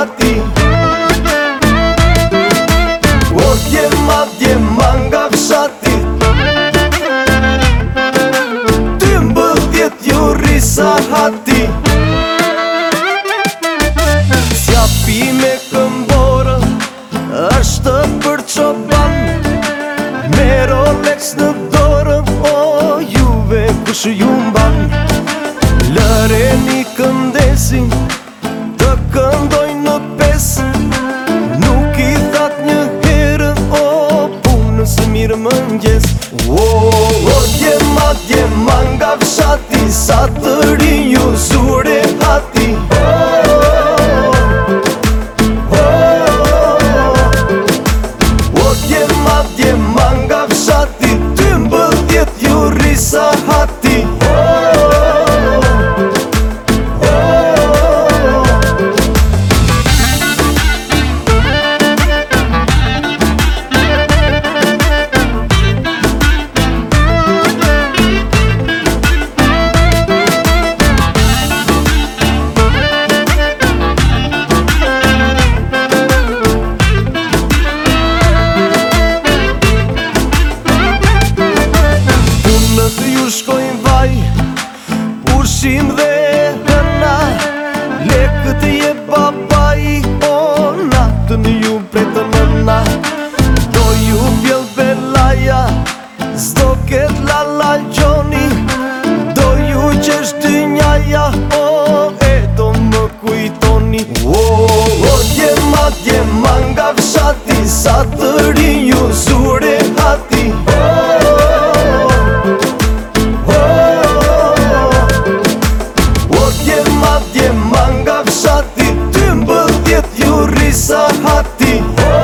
hati. O dje madje manga fshati. 12 jurisa hati. Sjapi me këmborën është për çoban, me Rolex në dorën, o juve kush ju mban. Lëreni këndesin të këndoj në pes, nuk i that një herë, o punës mirë mëngjes. O dje madje manga fshati, sa të rinju zure hati. O dje madje manga fshati, 12 jurisa hati. Ju shkojnë vaj, ushim dhe hëna, lekët je babai, o natën ju pretë nëna. Do ju bjell belaja, s'do ket lala gjoni, do ju qesh dynjaja, o e do më kujtoni. O dje madje manga fshati, sa të rinju zure hati. Manga fshati, 12 jurisa hati.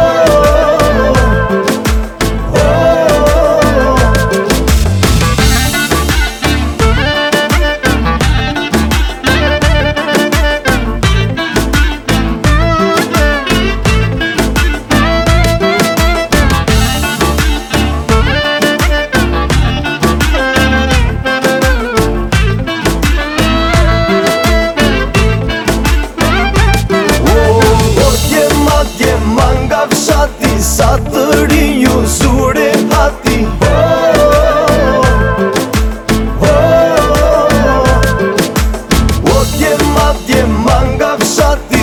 Manga fshati, sa të rinju zure hati. O dje madje manga fshati.